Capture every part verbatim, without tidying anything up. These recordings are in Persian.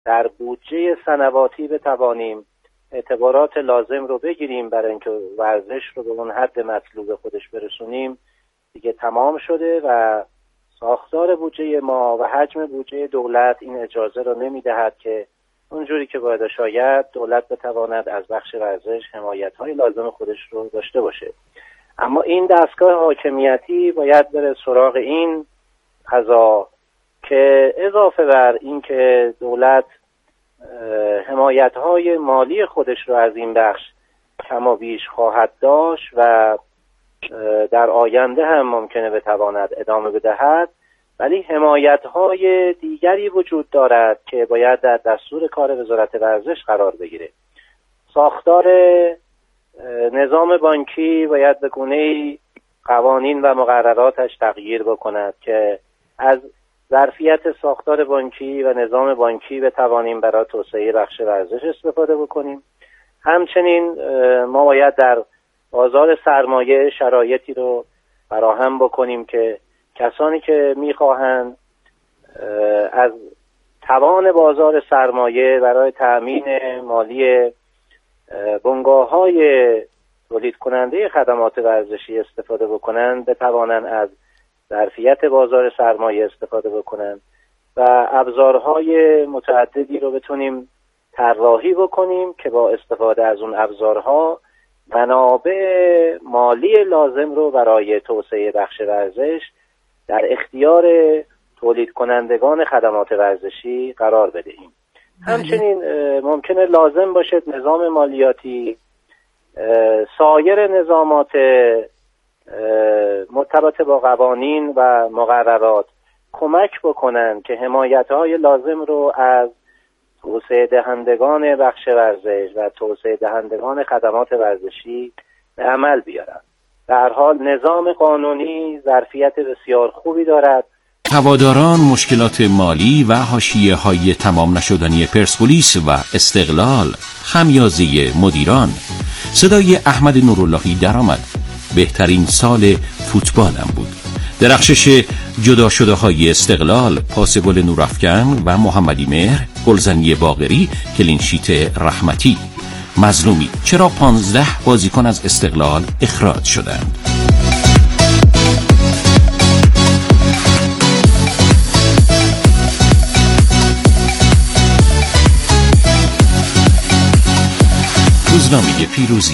در بودجه سنواتی بتوانیم اعتبارات لازم رو بگیریم برای اینکه ورزش رو به اون حد مطلوب خودش برسونیم دیگه تمام شده و ساختار بودجه ما و حجم بودجه دولت این اجازه رو نمیدهد که اونجوری که باید شاید دولت بتواند از بخش ورزش حمایت‌های لازم خودش رو داشته باشه. اما این دستگاه حاکمیتی باید بره سراغ این قضا که اضافه بر این که دولت حمایت‌های مالی خودش رو از این بخش کم و بیش خواهد داشت و در آینده هم ممکنه بتواند ادامه بدهد، ولی حمایت‌های دیگری وجود دارد که باید در دستور کار وزارت ورزش قرار بگیره. ساختار نظام بانکی باید به گونه‌ای قوانین و مقرراتش تغییر بکند که از ظرفیت ساختار بانکی و نظام بانکی بتوانیم برای توسعه بخش ورزش استفاده بکنیم. همچنین ما باید در بازار سرمایه شرایطی رو فراهم بکنیم که کسانی که میخواهند از توان بازار سرمایه برای تأمین مالی بنگاه‌های تولید کننده خدمات ورزشی استفاده بکنند بتوانند از ظرفیت بازار سرمایه استفاده بکنند و ابزارهای متعددی رو بتونیم طراحی بکنیم که با استفاده از اون ابزارها منابع مالی لازم رو برای توسعه بخش ورزش در اختیار تولید کنندگان خدمات ورزشی قرار بدهیم. همچنین ممکنه لازم باشد نظام مالیاتی سایر نظامات مرتبط با قوانین و مقررات کمک بکنن که حمایت‌های لازم رو از توسعه دهندگان بخش ورزش و توسعه دهندگان خدمات ورزشی به عمل بیارن. در حال نظام قانونی ظرفیت بسیار خوبی دارد. هواداران مشکلات مالی و حاشیه‌های تمام نشدنی پرسپولیس و استقلال، خمیازه مدیران. صدای احمد نوراللهی درآمد. بهترین سال فوتبالم بود. درخشش جدا شده های استقلال، پاس گل نورافکن و محمدی مهر، گلزنی باقری، کلینشیت رحمتی. مظلومی چرا پانزده بازیکن از استقلال اخراج شدند؟ روزنامه پیروزی.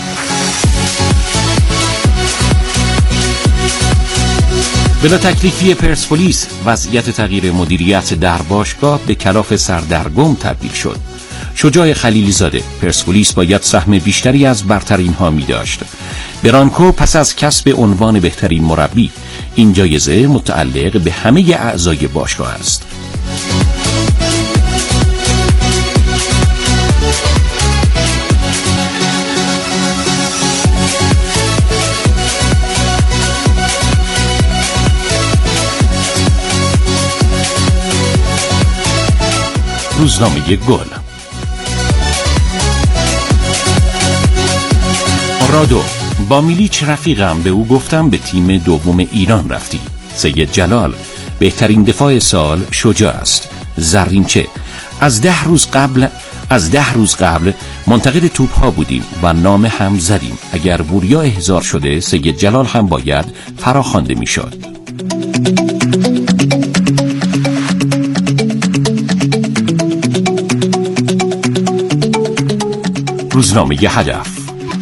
بلا تکلیفی پرسپولیس، وضعیت تغییر مدیریت در باشگاه به کلاف سردرگم تبدیل شد. شجاع خلیلی زاده: پرسپولیس باید سهم بیشتری از برترین ها می داشت. برانکو پس از کسب عنوان بهترین مربی، این جایزه متعلق به همه اعضای باشگاه است. روزنامه گل. رادو: با میلیچ رفیقم، به او گفتم به تیم دوم ایران رفتی. سید جلال: بهترین دفاع سال شجاع است. زرینچه: از ده روز قبل از ده روز قبل منتقد توپ ها بودیم و نام هم زدیم. اگر وریا احضار شده سید جلال هم باید فراخوانده میشد. روزنامه هدف.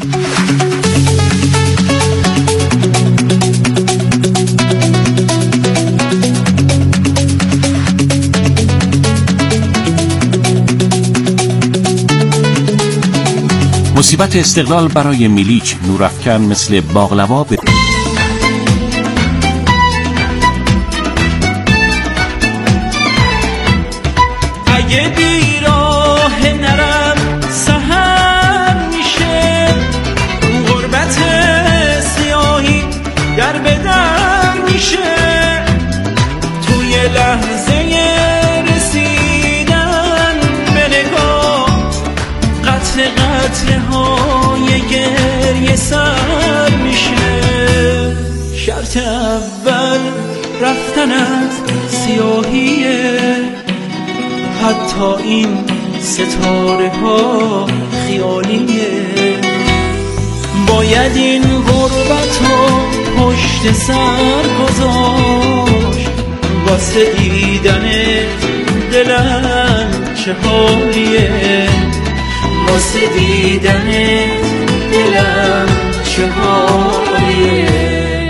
مصیبت استقلال برای میلیچ، نورافکن مثل باقلوا به اگه بیراه نرم سهر میشه، غربت سیاهی در بدر میشه، توی لحظه رسیدن به نگاه قطع قطع های گریه سر میشه. شرط اول رفتن از سیاهیه، حتی این ستاره ها خیالیه. باید این غربت رو پشت سر گذاشت، واسه دیدن دلم چه حالیه، واسه دیدن دلم چه حالیه.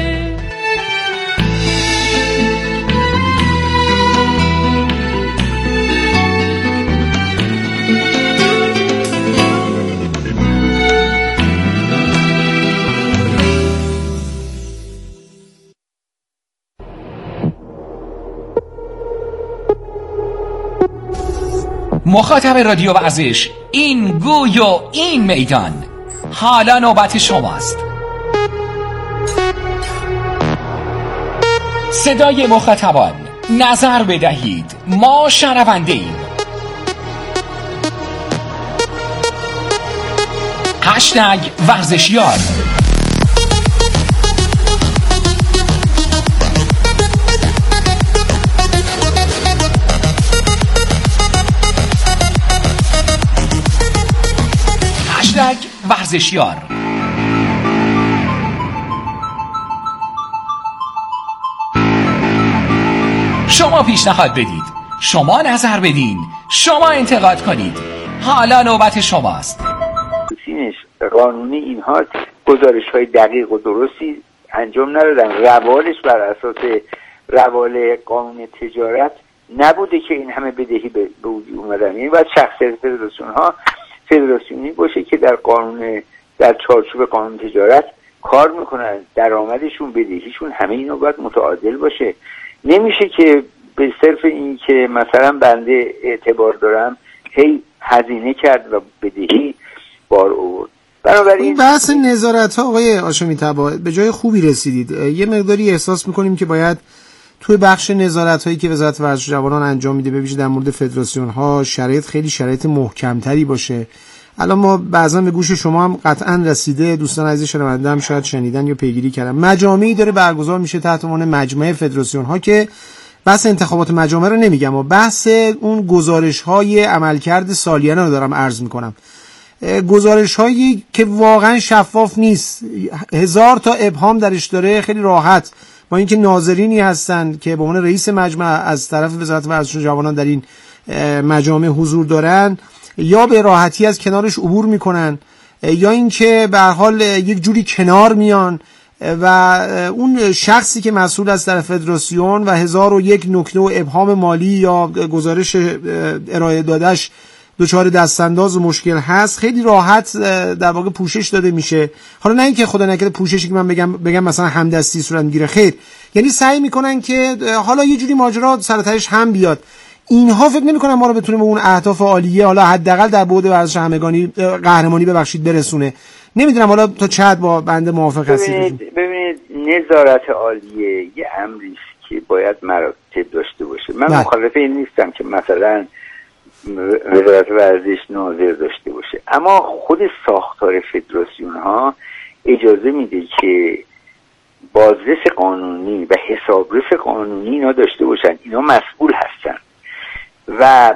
مخاطب رادیو ورزش، این گوی و این میدان، حالا نوبت شماست. صدای مخاطبان، نظر بدهید، ما شنونده ایم. هشتگ ورزشیار. هشتگ ورزشیار. شما پیشنهاد بدید، شما نظر بدین، شما انتقاد کنید. حالا نوبت شماست. قانونی اینها گزارش های دقیق و درستی انجام ندادن. روالش بر اساس روال قانون تجارت نبوده که این همه بدهی به وجود اومدن. یعنی باید شخصیت فدراسیون ها فدراسیونی باشه که در قانون، در چارچوب قانون تجارت کار میکنن، درآمدشون، بدهیشون، همه اینا باید متعادل باشه. نمیشه که به صرف این که مثلا بنده اعتبار دارم هی هزینه کرد و بدهی بار آورد. این بحث نظارت ها آقای هاشمی تبا به جای خوبی رسیدید. یه مقداری احساس میکنیم که باید توی بخش نظارت هایی که وزارت ورزش جوانان انجام میده، ببینید در مورد فدراسیون ها شرایط خیلی شرایط محکمتری باشه. الان ما بعضا به گوش شما هم قطعا رسیده، دوستان عزیز شنونده هم شاید شنیدن یا پیگیری کردن، مجامعی داره برگزار میشه تحت عنوان مجمع فدراسیون ها که بحث انتخابات مجامع رو نمیگم و بحث اون گزارش های عملکرد سالیانه رو دارم عرض میکنم. گزارش هایی که واقعا شفاف نیست، هزار تا ابهام درش داره، خیلی راحت با اینکه ناظرینی هستن که به عنوان رئیس مجمع از طرف وزارت ورزش جوانان در این مجامع حضور دارن، یا به راحتی از کنارش عبور میکنن یا اینکه به هر حال یک جوری کنار میان و اون شخصی که مسئول از طرف فدراسیون و هزار و یک نکته و ابهام مالی یا گزارش ارائه دادش دچار دستانداز و مشکل هست، خیلی راحت در واقع پوشش داده میشه. حالا نه اینکه خدا نکرده پوششی که من بگم بگم مثلا همدستی صورت میگیره، خیر، یعنی سعی میکنن که حالا یه جوری ماجرا سرتاش هم بیاد. اینها فکر نمیکنن ما رو بتونه به اون اهداف عالیه، حالا حداقل در بعد ورزش همگانی قهرمانی ببخشید برسونه. نمیدونم حالا تا چه حد با بنده موافق هستید؟ ببینید ببینید نظارت عالیه یه امری که باید مراتب داشته باشه. من مخالف این نیستم که مثلا وزارت ورزش ناظر داشته باشه، اما خود ساختار فدراسیون ها اجازه میده که بازرس قانونی و حسابرس قانونی اینا داشته باشن. اینا مسئول هستن و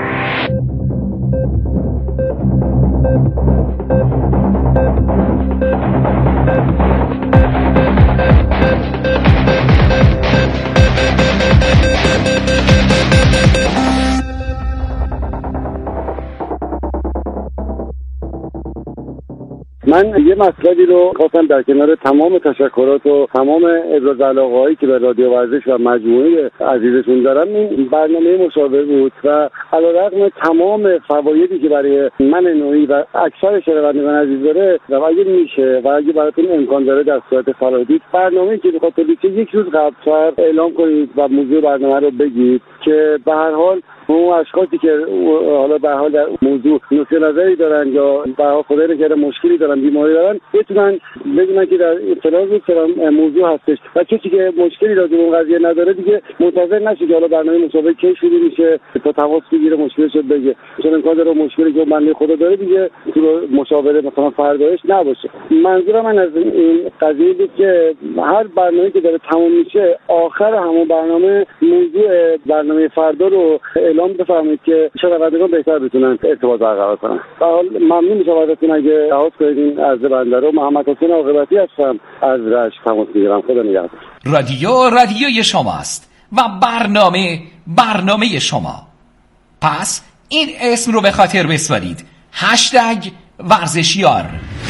من یه مطلبی رو خواستم در کنار تمام تشکرات و تمام ابراز علاقه‌هایی که به رادیو ورزش و مجموعه عزیزتون دارم، این برنامه مشاور بود و علیرغم تمام فوایدی که برای من نوعی و اکثر شنوندگان عزیز داره و اگه میشه و اگه براتون امکان داره در صورت صلاحیت برنامه‌ای که می‌خواد تولید یک روز قبل‌تر اعلام کنید و موضوع برنامه رو بگید که به هر حال اون اشخاصی که حالا به حال در موضوع نقطه نظری دارن یا به حال خدای نکرده مشکلی دارن، بیماری دارن، بتونن بدونن که در فلان فلان موضوع هستش و کسی که مشکلی راجع به اون قضیه نداره دیگه منتظر نشه که حالا برنامه مسابقه کی شروع میشه تا تماس بگیره مشکلش رو بگه، چون امکان داره مشکلی که بنده خدا داره دیگه تو مشاوره مثلا فرداش نباشه. منظورم من از این قضیه بود که هر برنامه‌ای که داره تموم میشه آخر همون برنامه موضوع برنامه فردا رو اعلام بفرمایید که شنوندگان بهتر بتونن ارتباط برقرار کنن. در حال ممنون میشم ازتون اگه لحاظ کنید این عرض بنده رو. محمد حسین عاقبتی هستم از رشت تماس میگیرم. خدا نگهدار. رادیو رادیوی شماست و برنامه برنامه شما. پس این اسم رو به خاطر بسپارید: هشتگ ورزشیار.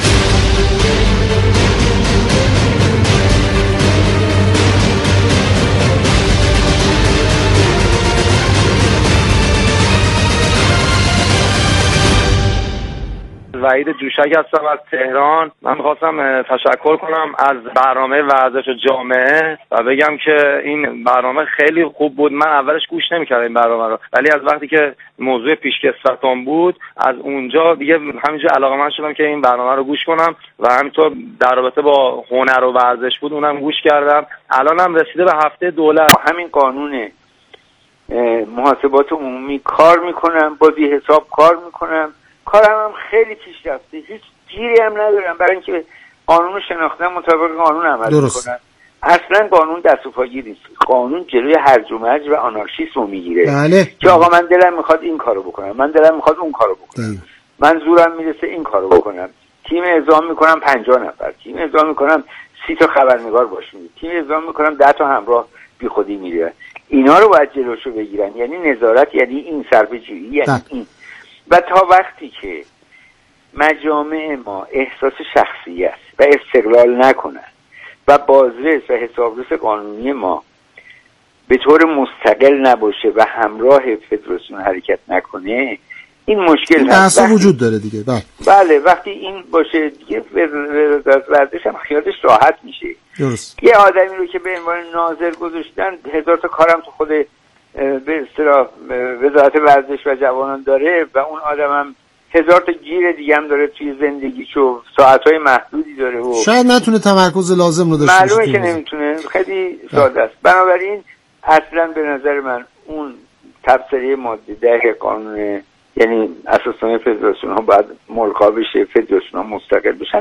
وحید جوشک هستم از تهران. من میخواستم تشکر کنم از برنامه ورزش جامعه و بگم که این برنامه خیلی خوب بود. من اولش گوش نمیکردم این برنامه رو، ولی از وقتی که موضوع پیشکسوتان بود از اونجا دیگه همینجا علاقه‌مند شدم که این برنامه رو گوش کنم و همینطور در رابطه با هنر و ورزش بود اونم گوش کردم. الانم رسیده به هفته دولت. همین قانون محاسبات عمومی کار میکنم، بازی حساب کار میکنم، کارم هم خیلی پیشرفته، هیچ گیری هم ندارم برای اینکه قانون رو شناختم، مطابق قانون عمل میکنم. اصلا قانون دست و پاگیر نیست. قانون جلوی هرج و مرج و آنارشیسم رو میگیره. بله. که آقا من دلم میخواد این کارو بکنم، من دلم میخواد اون کارو بکنم، بله. من زورم میرسه این کارو بکنم. تیم اعزام میکنم پنجاه نفر، تیم اعزام میکنم سی تا خبرنگار باشه، تیم اعزام میکنم ده تا همراه بی خودی میره. اینا رو باید جلوشو بگیرن. یعنی نظارت، یعنی این صرفه‌جویی، یعنی ده. این و تا وقتی که مجامع ما احساس شخصیت و استقلال نکنن و بازرس و حسابرس قانونی ما به طور مستقل نباشه و همراه فدراسیون حرکت نکنه، این مشکل هست. این وجود داره دیگه. بله. بله وقتی این باشه دیگه ورزش هم خیالش راحت میشه. درست. یه آدمی رو که به عنوان ناظر گذاشتن، هزار تا کارم تو خود به اصطلاح وزارت ورزش و جوانان داره و اون آدم هم هزار تا گیر دیگه هم داره توی زندگیشو، ساعتهای محدودی داره و شاید نتونه تمرکز لازم رو داشته باشه. معلومه که نمیتونه، خیلی ساده است. بنابراین اصلا به نظر من اون تبصره ماده ده قانون، یعنی اساسنامه فدراسیون ها باید ملغا بشه، فدراسیون ها مستقل بشن.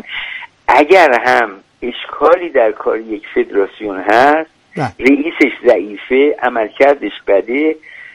اگر هم اشکالی در کار یک فدراسیون هست، نه. رئیسش ضعیفه، عملکردش بده،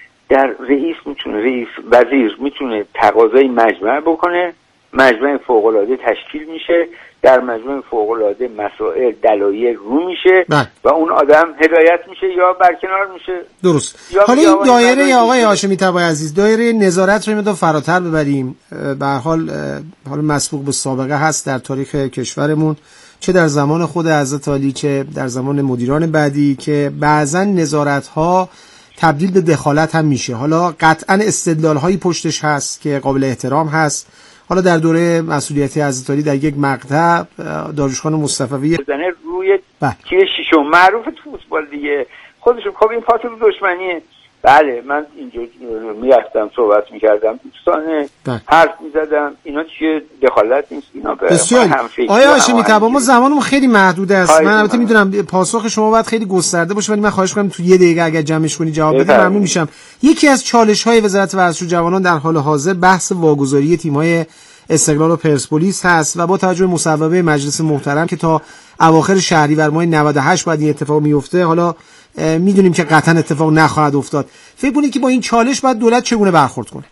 در رئیس میتونه رئیس وزیر میتونه تقاضای مجمع بکنه، مجمع فوق‌العاده تشکیل میشه، در مجمع فوق‌العاده مسائل دلایل رو میشه نه. و اون آدم هدایت میشه یا برکنار میشه. درست. حالا این دایره آقای هاشمی طباطبایی عزیز، دایره نظارت رو می‌خوام فراتر ببریم. به هر حال حالا مسبوق به سابقه هست در تاریخ کشورمون، چه در زمان خود حضرت علی چه در زمان مدیران بعدی، که بعضا نظارت‌ها تبدیل به دخالت هم میشه. حالا قطعا استدلال‌هایی پشتش هست که قابل احترام هست. حالا در دوره مسئولیتی حضرت علی در یک مقطع داروشخانه مصطفوی بزنه روی تیر شیشم، معروف تو فوتبال دیگه، خودشون خب این پاتو دشمنیه. بله من اینجا میرفتم صحبت میکردم، دوستانه حرف میزدم، اینا چیه دخالت نیست، اینا به هم فکر. آیا هاشمی طباطبایی ما زمانمون خیلی محدود است. من البته میدونم پاسخ شما باید خیلی گسترده باشه، ولی من خواهش می‌کنم تو یه دقیقه اگر جمعش کنی جواب بدید ممنون میشم. یکی از چالش‌های وزارت ورزش و جوانان در حال حاضر بحث واگذاری تیم‌های استقلال و پرسپولیس هست و با توجه به مصوبه مجلس محترم که تا اواخر شهریور ماه نود و هشت بعد این اتفاق میفته، حالا میدونیم که قطعا اتفاق نخواهد افتاد. فکر کنید که با این چالش باید دولت چگونه برخورد کنه؟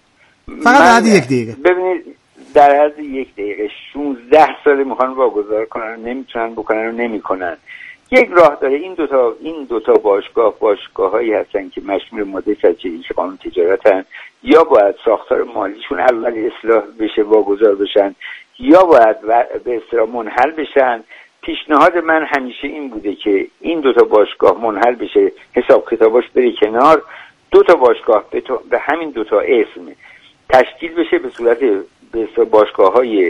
فقط در حد یک دقیقه. ببینید در حد یک دقیقه شانزده سال میخوان واگذار کنن، نمیتونن بکنن و نمیکنن. یک راه داره. این دوتا این دوتا باشگاه باشگاهایی هستن که مشمول ماده صد و چهل قانون تجارتن، یا باید ساختار مالیشون اول اصلاح بشه واگذار بشن، یا باید به اصطلاح منحل بشن. پیشنهاد من همیشه این بوده که این دوتا باشگاه منحل بشه، حساب کتاباش بره کنار، دوتا باشگاه به, به همین دوتا اسم تشکیل بشه به صورت به باشگاه‌های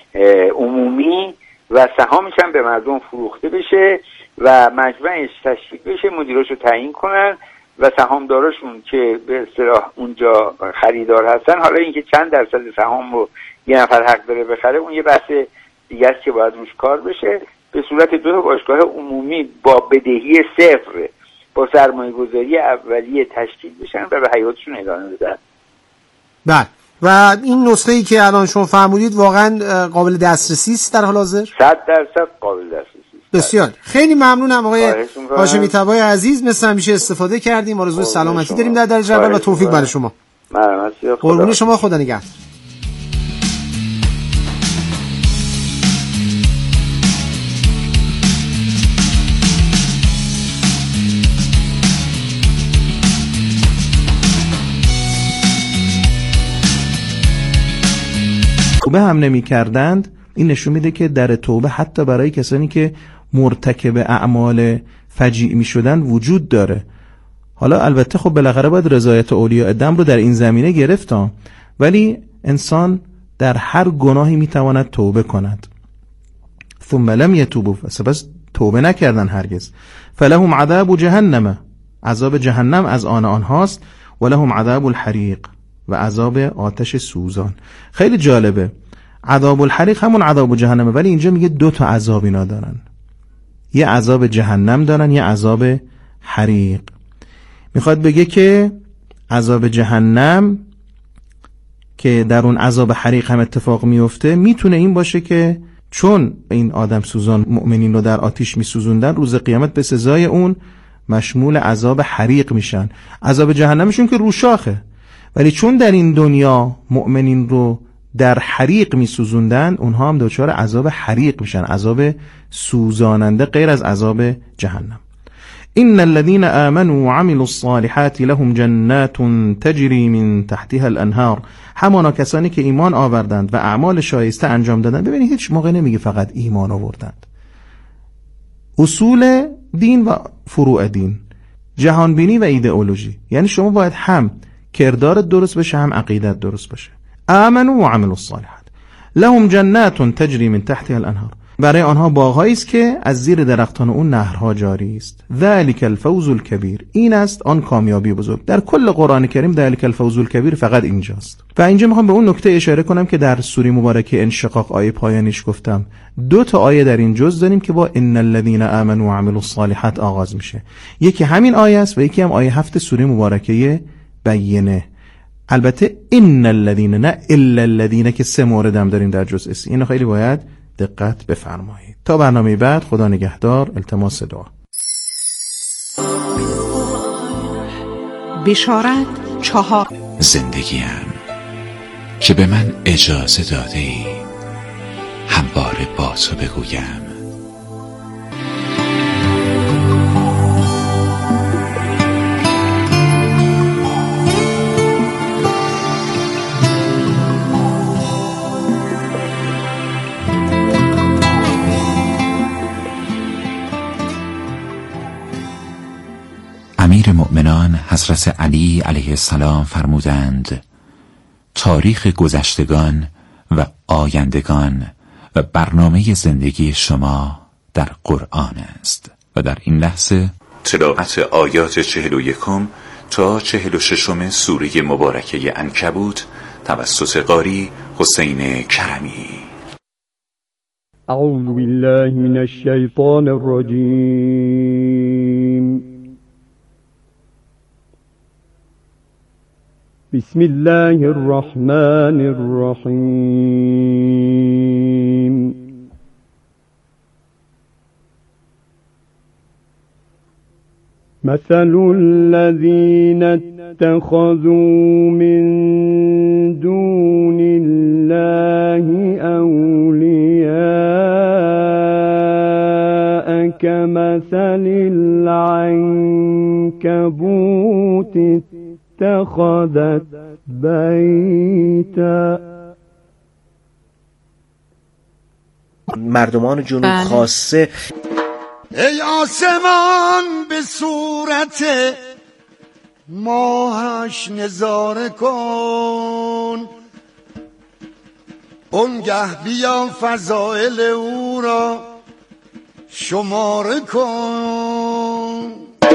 عمومی و سهامش هم به مردم فروخته بشه و مجمعش تشکیل بشه، مدیراشو تعیین کنن و سهامداراشون که به اصطلاح اونجا خریدار هستن، حالا اینکه چند درصد سهام رو یه نفر حق داره بخره اون یه بحث دیگه است که باید روش کار بشه. به صورت دو باشگاه عمومی با بدهی صفر با سرمایه گذاری اولیه تشکیل بشن و به حیاتشون ادامه بدن. بله. و این نسخه‌ای که الان شما فرمودید واقعا قابل دسترسی است در حال حاضر؟ صد درصد قابل دسترسی است. بسیار خیلی ممنونم آقای هاشمی تبای عزیز، مثل همیشه استفاده کردیم. آرزوی سلامتی داریم در درجه اول و توفیق برای شما. ممنون. قربون شما، خدا نگهدار. توبه هم نمی کردند. این نشون میده که در توبه حتی برای کسانی که مرتکب اعمال فجیع می شدن وجود داره. حالا البته خب بالاخره باید رضایت اولیاء دم رو در این زمینه گرفتم، ولی انسان در هر گناهی می تواند توبه کند. ثم لم یتوبوا، پس توبه نکردن هرگز. فلهم عذاب جهنم، عذاب جهنم از آن آنهاست. ولهم عذاب الحریق، و عذاب آتش سوزان. خیلی جالبه، عذاب الحریق همون عذاب جهنمه، ولی اینجا میگه دو تا عذاب اینا دارن، یه عذاب جهنم دارن، یه عذاب حریق. میخواد بگه که عذاب جهنم که در اون عذاب حریق هم اتفاق میفته، میتونه این باشه که چون این آدم سوزان مؤمنین رو در آتش میسوزوندن، روز قیامت به سزای اون مشمول عذاب حریق میشن. عذاب جهنمشون که روشاخه، ولی چون در این دنیا مؤمنین رو در حریق میسوزوندن، اونها هم دچار عذاب حریق میشن، عذاب سوزاننده، غیر از عذاب جهنم. ان الذين آمنوا وعملوا الصالحات لهم جنات تجري من تحتها الانهار. همانا کسانی که ایمان آوردند و اعمال شایسته انجام دادند. ببینید هیچ موقع نمیگه فقط ایمان آوردند. اصول دین و فروع دین، جهانبینی و ایدئولوژی، یعنی شما باید هم کردارت درست بشه هم عقیدت درست باشه. آمنوا و عملوا الصالحات لهم جنات تجری من تحتها الانهار. برای آنها باغ‌هایی است که از زیر درختان اون نهرها جاری است. ذلک الفوز الکبیر، این است آن کامیابی بزرگ. در کل قرآن کریم ذلک الفوز الکبیر فقط اینجاست. و اینجا میخوام به اون نکته اشاره کنم که در سوره مبارکه انشقاق آیه پایانیش گفتم. دو تا آیه در این جز داریم که با ان الذين آمنوا وعملوا الصالحات آغاز میشه. یکی همین آیه است و یکی هم آیه هفت سوره مبارکه بینه. البته ان الذين، نه الا الذين، که سه مورد هم داریم در جزء سی. اینو خیلی باید دقت بفرمایید. تا برنامه بعد، خدا نگهدار. التماس دعا. بشارت چهار. زندگیم که به من اجازه داده ای همواره با تو بگویم امیر مؤمنان حضرت علی علیه السلام فرمودند تاریخ گذشتگان و آیندگان و برنامه زندگی شما در قرآن است و در این لحظه تلاوت آیات چهل و یکم تا چهل و ششم سوره مبارکه عنکبوت توسط قاری حسین کرمی. اعوذ بالله من الشیطان الرجیم. بسم الله الرحمن الرحیم. مثل الذين اتخذوا من دون الله أولياء كمثل العنكبوت اتخذت بیتا. مردمان جنوب خاصه ای آسمان به صورت ماهش نظاره کن، اونگه بیا فضائل او را شماره کن.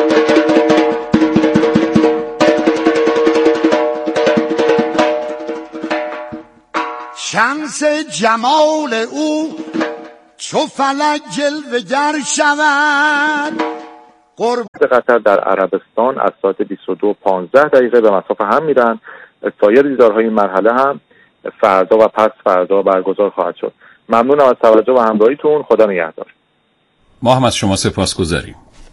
شمس جمال او چو فلک جلوه‌گر شود. قرب قطر در عربستان از ساعت بیست و دو و پانزده دقیقه به مصاف هم میرن. سایر دیدارهای این مرحله هم فردا و پس فردا برگزار خواهد شد. ممنونم از توجه و همراهیتون. خدا نگهدار. ما هم از شما سپاسگزاریم.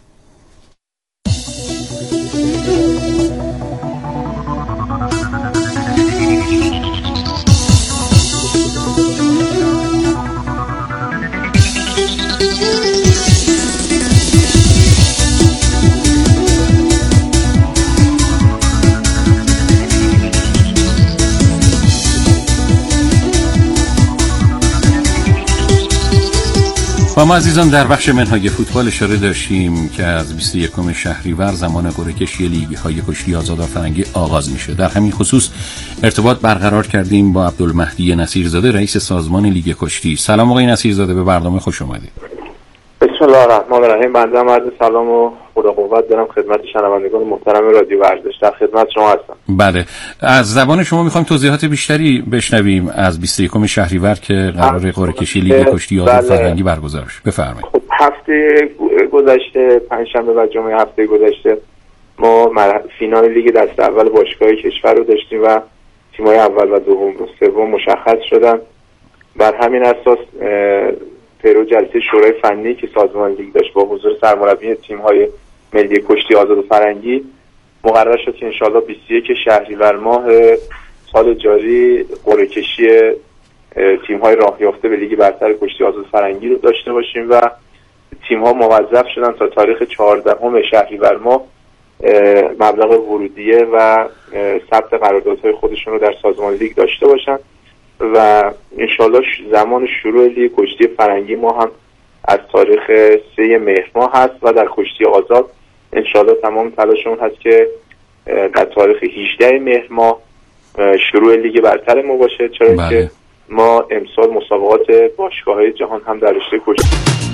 و ما عزیزان در بخش منهای فوتبال اشاره داشتیم که از بیست و یکم شهریور زمان قرعه کشی لیگ های کشتی آزاد فرنگی آغاز میشه. در همین خصوص ارتباط برقرار کردیم با عبدالمهدی نصیرزاده، رئیس سازمان لیگ کشتی. سلام آقای نصیرزاده، به برنامه خوش اومدید. بسم الله الرحمن الرحیم. بنده هم عرض سلام و خدا قوت دارم خدمت شنوندگان محترم رادیو ورزش. در خدمت شما هستم. بله، از زبان شما میخوایم توضیحات بیشتری بشنویم از بیست و یکم شهریور که قرار قرعه کشی لیگ کشتی آزاد بله. فرهنگی برگزار شه. بفرمایید. خب هفته گذشته، پنجشنبه و جمعه هفته گذشته ما فینال لیگ دست اول باشگاه‌های کشور رو داشتیم و تیم‌های اول و دوم و سوم مشخص شدن. بر همین اساس پیرو جلسه شورای فنی که سازمان لیگ داشت با حضور سرمربی تیم‌های ملی کشتی آزاد و فرنگی مقرر شد که انشالله بیست و یک شهریور ماه سال جاری قرعه کشی تیم‌های راه یافته به لیگ برتر کشتی آزاد فرنگی رو داشته باشیم و تیم‌ها موظف شدن تا تاریخ چهاردهم شهریور ماه مبلغ ورودیه و ثبت قراردادهای خودشون رو در سازمان لیگ داشته باشن و انشالله زمان شروع لیگ کشتی فرنگی ما هم از تاریخ سه مهر ماه هست و در کشتی آزاد انشالله تمام تلاشمون هست که در تاریخ هجده مهر ماه شروع لیگ برتر ما باشه، چرا بله. که ما امسال مسابقات باشگاه‌های جهان هم در رشته کشتی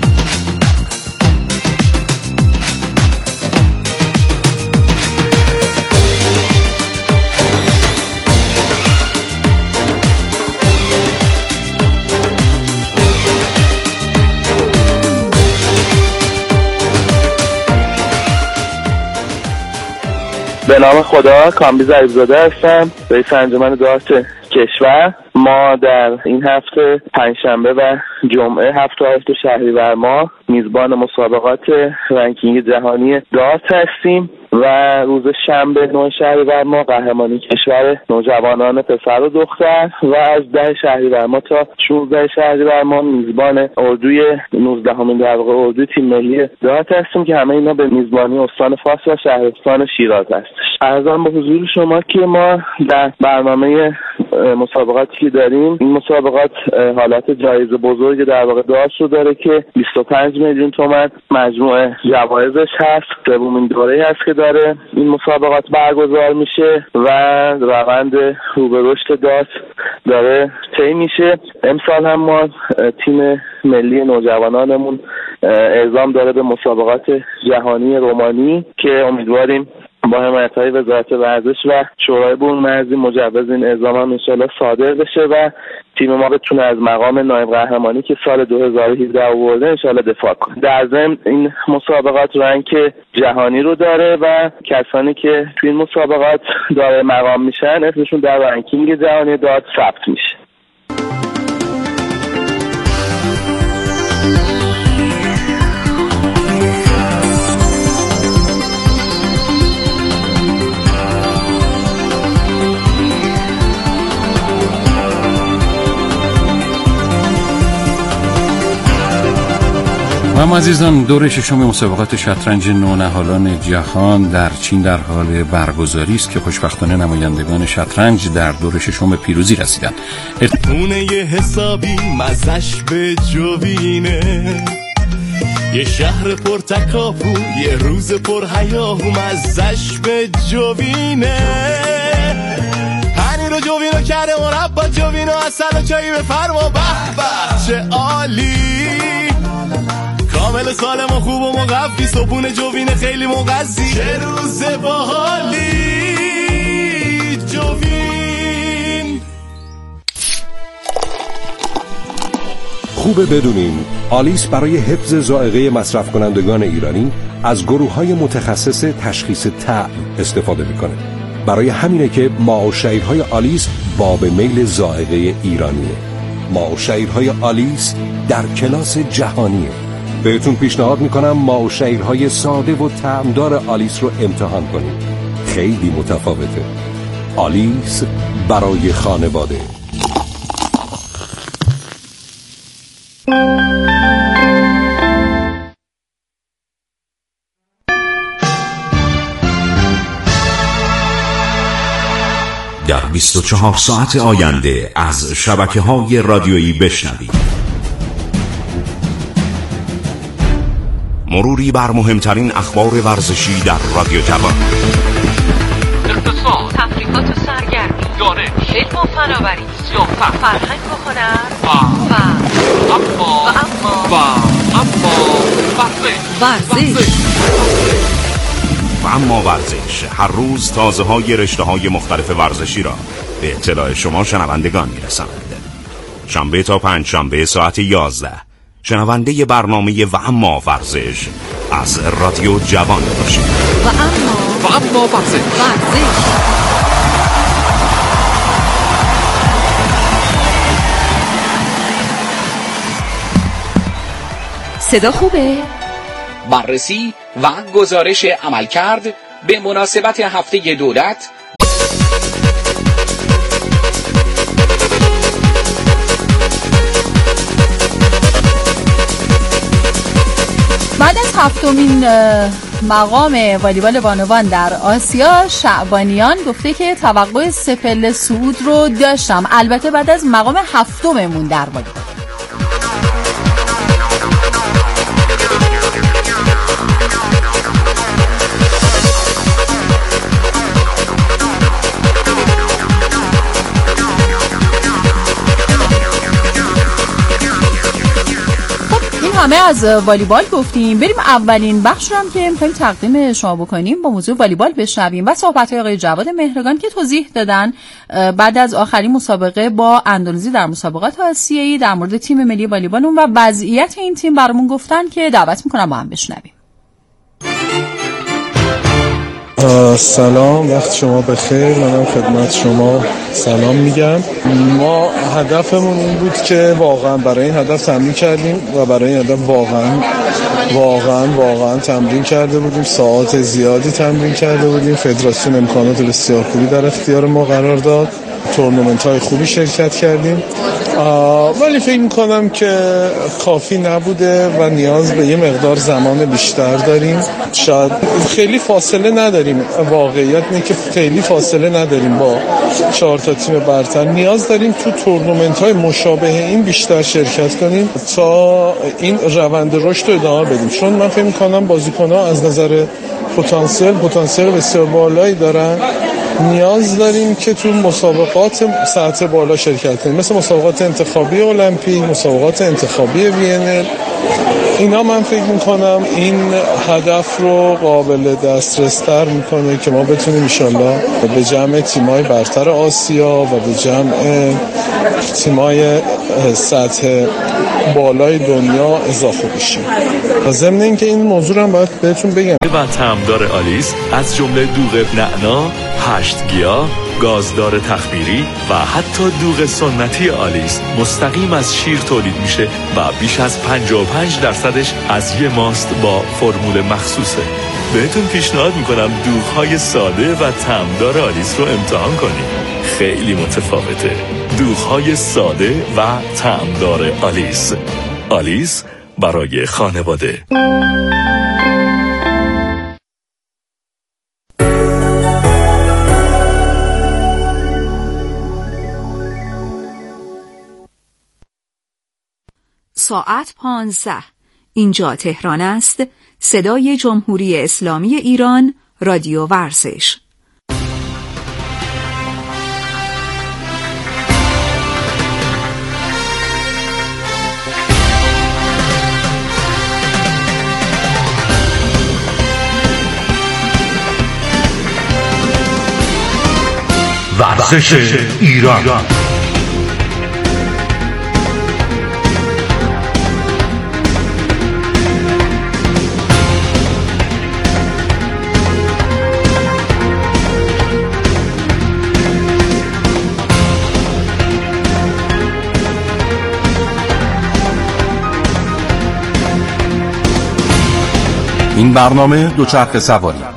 به نام خدا، کامبیز عریض‌زاده هستم، رئیس انجمن دارت کشور. ما در این هفته پنجشنبه و جمعه هفت و هشت شهریور ماه میزبان مسابقات رنکینگ جهانی دارت هستیم و روز شنبه نه شهریور ماه قهرمانی کشور نوجوانان پسر و دختر و از ده شهریور ماه تا شانزده شهریور ماه میزبان اردوی نوزدهمین در واقع اردوی تیم ملی دارت هستیم که همه اینا به میزبانی استان فاس و شهرستان شیراز هستش. عرضم به حضور شما که ما در برنامه مسابقاتی که داریم، این مسابقات حالت جایزه بزرگ در واقع دارت رو داره که بیست و پنج میلیون تومان مجموع جوایزش هست. سومین دوره هست که داره این مسابقات برگزار میشه و روند رو به رشد دارت داره طی میشه. امسال هم ما تیم ملی نوجوانانمون اعزام داره به مسابقات جهانی رومانی که امیدواریم با حمایت‌های وزارت ورزش و شورای بورژمرزی مجوز این اعزام هم انشالله صادر بشه و تیم ما بتونه از مقام نایب قهرمانی که سال دو هزار و هفده آورده انشالله دفاع کنه. در ضمن این مسابقات رنک جهانی رو داره و کسانی که توی این مسابقات داره مقام میشن اسمشون در رنکینگ جهانی دارت ثبت میشه. و عزیزان، دور ششم مسابقات شطرنج نونهالان جهان در چین در حال برگزاری است که خوشبختانه نمایندگان شطرنج در دور ششم پیروزی رسیدند. خونه یه حسابی مزش به جوینه، یه شهر پر تکاپو، یه روز پر هیاهو، مزش به جوینه. پنیر و جوینو کرده مربا، جوینو اصل و چایی بفرما، به به چه عالی، کامل سالم و خوب و مقفی، صبحونه جوینه خیلی مغذی، چه روز باحالی جوین. خوبه بدونین آلیس برای حفظ ذائقه مصرف کنندگان ایرانی از گروه‌های متخصص تشخیص طعم استفاده میکنه. برای همینه که ماء و شعیرهای آلیس باب میل ذائقه ایرانیه. ماء و شعیرهای آلیس در کلاس جهانیه. بهتون پیشنهاد میکنم ماوشیرهای ساده و طعمدار آلیس رو امتحان کنید. خیلی متفاوته. آلیس برای خانواده. در بیست و چهار ساعت آینده از شبکه‌های رادیویی بشنوید. مروری بر مهمترین اخبار ورزشی در رادیو جوان. اقتصاد، تفریحات و سرگرمی، دانش، علم و فناوری، سیاست، فرهنگ و هنر و و اما و اما و اما ورزش ورزش و اما ورزش. هر روز تازه های رشته های مختلف ورزشی را به اطلاع شما شنوندگان میرسند. شنبه تا پنج شنبه ساعت یازده شنونده برنامه و اما ورزش از رادیو جوان باشید. و اما و اما ورزش ورزش صدا خوبه؟ بررسی و گزارش عملکرد به مناسبت هفته دولت بعد از هفتمین مقام والیبال بانوان در آسیا، شعبانیان گفته که توقع سپل صعود رو داشتم، البته بعد از مقام هفتممون در والیبال. همه از والیبال گفتیم، بریم اولین بخش رو هم که می‌خوایم تقدیم شما بکنیم با موضوع والیبال بشنویم و صحبت‌های آقای جواد مهرگان که توضیح دادن بعد از آخرین مسابقه با اندونزی در مسابقات آسیایی در مورد تیم ملی والیبالون و وضعیت این تیم برامون گفتن که دعوت می‌کنم با هم بشنویم. سلام، وقت شما بخیر. منم خدمت شما سلام میگم. ما هدفمون این بود که واقعا برای این هدف تمرین کردیم و برای این هدف واقعا واقعا واقعا تمرین کرده بودیم، ساعات زیادی تمرین کرده بودیم. فدراسیون امکانات بسیار خوبی در اختیار ما قرار داد، تورنمنت های خوبی شرکت کردیم، ولی فکر میکنم که کافی نبوده و نیاز به یه مقدار زمان بیشتر داریم. شاید خیلی فاصله نداریم، واقعیت اینه که خیلی فاصله نداریم با چهار تا تیم برتر. نیاز داریم تو تورنمنت های مشابه این بیشتر شرکت کنیم تا این روند رشد رو ادامه بدیم، چون من فکر میکنم بازیکن‌ها از نظر پتانسیل پتانسیل بسیار بالایی دارن. نیاز داریم که تو مسابقات سطح بالا شرکت کنیم، مثل مسابقات انتخابی المپیک، مسابقات انتخابی وینر. اینا من فکر میکنم این هدف رو قابل دسترستر میکنه که ما بتونیم انشالله به جمع تیمای برتر آسیا و به جمع تیمای سطح بالای دنیا اضافه بشیم. و ضمن اینکه این موضوع رو هم باید بهتون بگم و طعمدار آلیس از جمله دوغ نعنا، هشت گیاه، گازدار تخمیری و حتی دوغ سنتی آلیس مستقیم از شیر تولید میشه و بیش از پنجاه و پنج درصدش از یه ماست با فرمول مخصوصه. بهتون پیشنهاد میکنم دوغ‌های ساده و طعمدار آلیس رو امتحان کنید. خیلی متفاوته. دوغ‌های ساده و طعمدار آلیس. آلیس برای خانواده. ساعت پانزده. اینجا تهران است. صدای جمهوری اسلامی ایران، رادیو ورزش. ورزش ایران. این برنامه دوچرخه سواری